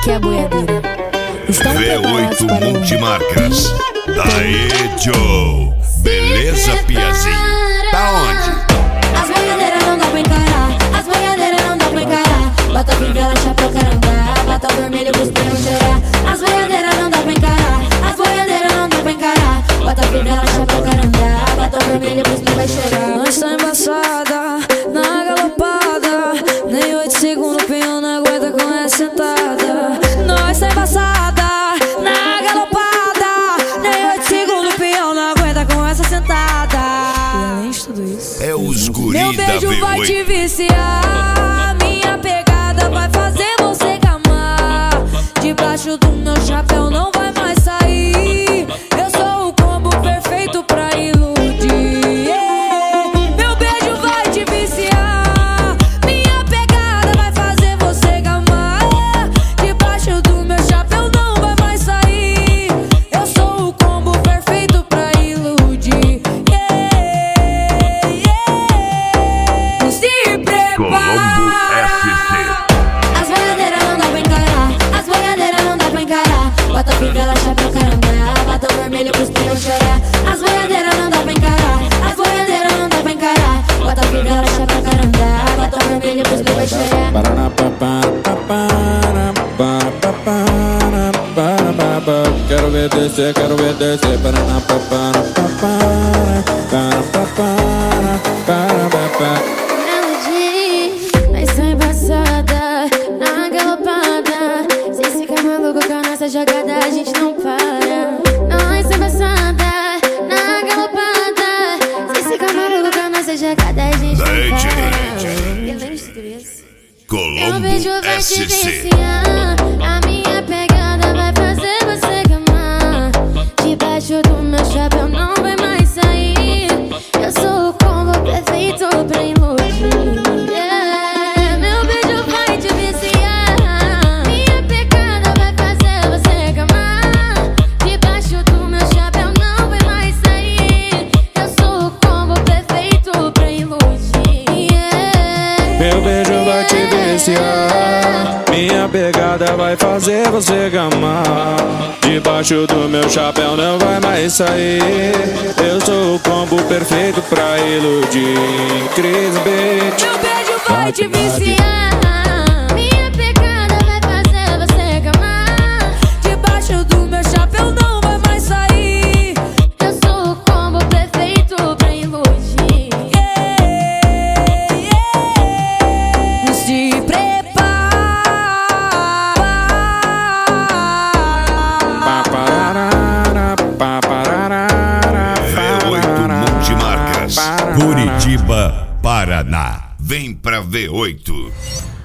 que é a boiadeira. Estão preparados V8 para Multimarcas. Aê, Joe! Beleza, Piazinho? Tá onde? As boiadeiras não dá pra encarar, as boiadeiras não dá pra encarar. Bota a fivela, chapéu, caramba, bota o vermelho pros prêmios chorar. As boiadeiras não dá pra encarar, as boiadeiras não dá pra encarar. Bota a fivela, chapéu, caramba, bota o vermelho pros prêmios chorar. Nós tá embaçada, na galopada, nem 8 segundos o peão não aguenta com essa sentada. Nós tá embaçada, na galopada, nem 8 segundos o peão não aguenta com essa sentada. E além de tudo isso, É os guri meu da beijo vai te V8. viciar, minha pegada vai fazer você gamar. Debaixo do meu chapéu não vai mais sair. Eu sou o combo perfeito pra iludir. Meu beijo vai te viciar, minha pegada vai fazer você gamar. Debaixo do meu chapéu não vai mais sair. Eu sou o combo perfeito pra iludir. Se prepara. As boiadeiras não dá pra encarar, as boiadeiras não dá pra encarar. Bota a fivela, chapéu, caramba, bota o vermelho pros prêmios chorar. As boiadeiras não dá pra encarar, as boiadeiras não dá pra encarar. Bota a fivela, chapéu, caramba, bota o vermelho pros prêmios chorar. Quero ver descer, quero ver descer. Nós tá embaçada, na galopada. Se fica maluco com a nossa jogada, a gente não para. Nós tá embaçada, na galopada. Se fica maluco com a nossa jogada, a gente não para. E além de tudo isso, meu Colombo beijo vai te SC. viciar, a minha pegada vai fazer você gamar. Debaixo do meu chapéu não vai mais sair. Eu sou o combo perfeito pra iludir. Meu beijo vai te viciar, minha pegada vai fazer você gamar. Debaixo do meu chapéu não vai mais sair. Eu sou o combo perfeito pra iludir. Meu beijo vai te viciar, minha pegada vai fazer você gamar. Debaixo do meu chapéu não vai mais sair. Eu sou o combo perfeito pra iludir. Cris Beat. Meu beijo vai te viciar, minha pegada vai fazer você gamar. Debaixo do meu chapéu não vai mais sair. Eu sou o combo perfeito pra iludir. Se prepara. V8 Multimarcas. Curitiba, Paraná. Vem pra V8.